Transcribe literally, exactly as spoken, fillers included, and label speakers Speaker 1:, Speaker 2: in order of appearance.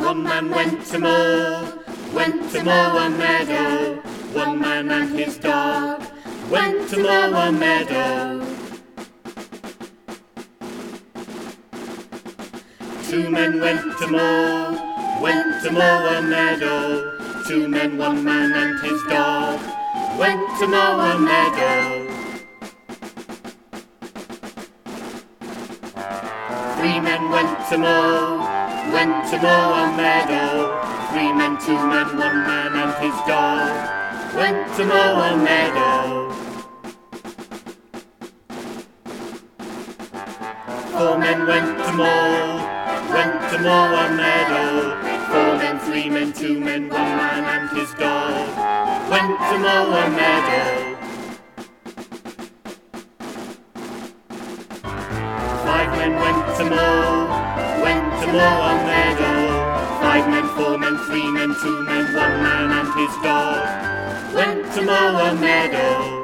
Speaker 1: One man went to mow, went to mow a meadow. One man and his dog went to mow a meadow. Two men went to mow, went to mow a meadow. Two men, one man and his dog went to mow a meadow. Three men went to mow, went to mow a meadow. Three men, two men, one man and his dog went to mow a meadow. Four men went to mow, went to mow a meadow. Four men, three men, two men, one man and his dog went to mow a meadow. Five men went to mow, went to mow a meadow. Five men, four men, three men, two men, one man and his dog went to mow a meadow.